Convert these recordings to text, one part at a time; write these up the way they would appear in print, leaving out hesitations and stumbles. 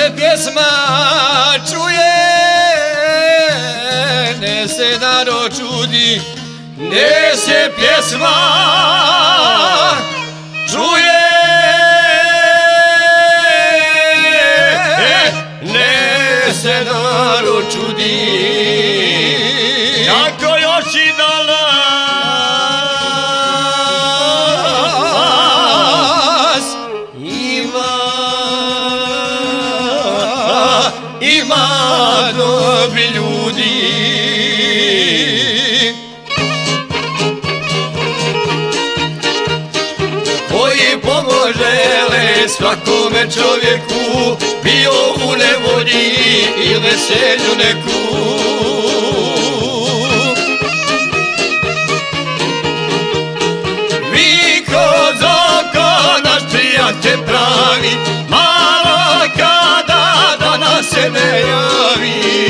se pjesma čuje, ne se narod čudi, ne se pjesma čuje, ne se narod čudi. Kako još i danas ima dobri ljudi, koji pomožele svakome čovjeku, bio u nevolji i veselju neku. Vi kroz oko naš prijatelj pravi, malo kada danas se ne javi.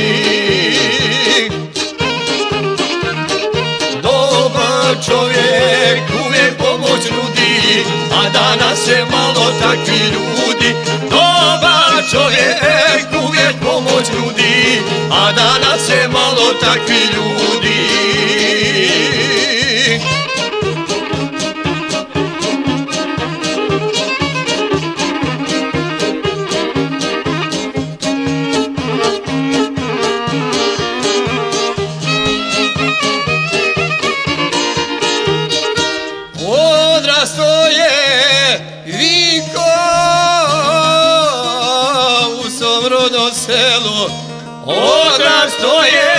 Dobar čovjek uvijek pomoć nudi, a danas se malo takvi ljudi. Dobar čovjek uvijek pomoć nudi, a danas se malo takvi ljudi. Odrasto je Vinko u svom rodnom selu, odrasto je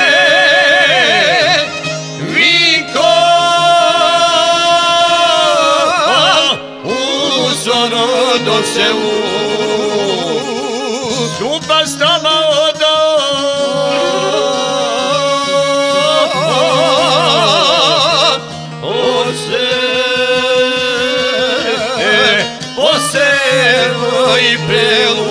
Vinko u svom rodnom selu. Stupa s nama poselo i prelud,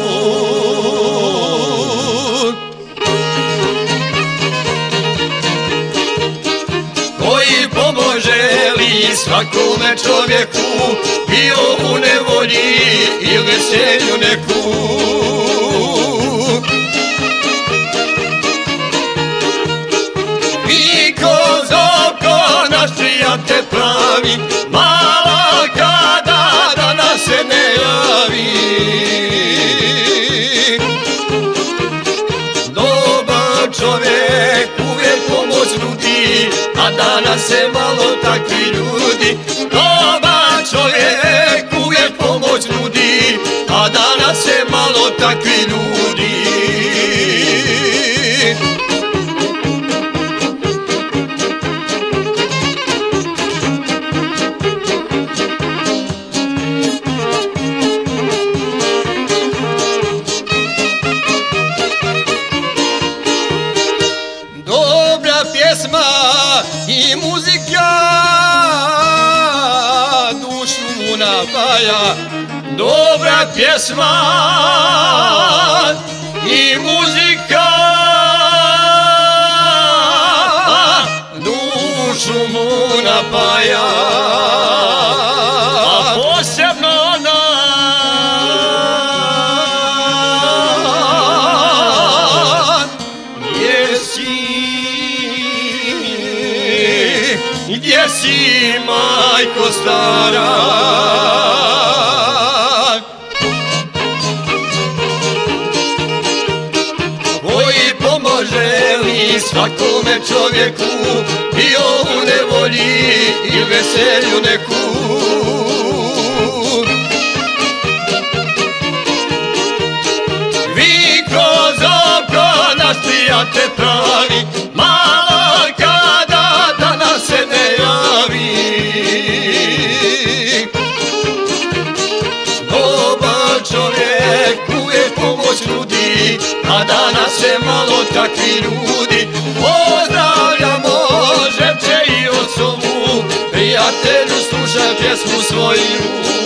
koji pomože li svakome čovjeku, bio u nevolji i veselju neku. I kroz oko naš prijatelj pravi, mala kada danas se ne javi. Dobar čovjek uvijek pomoć nudi, a danas se malo takvi ljudi. Dobar čovjek uvijek pomoć nudi, a danas se malo takvi ljudi. Pjesma i muzika dušu mu napaja. Dobra pjesma i muzika dušu mu napaja. A posebno ona gdje si, majko stara? Koji pomože li svakome čovjeku, bio u nevolji i veselju neku. Vi kroz oko naš prijatelj pravi, malo kada danas se ne javi. Dobar čovjek uvijek pomoć nudi, a danas se malo takvi ljudi. Pozdravljamo Žepče i Osovu, prijatelju slušaj pjesmu svoju.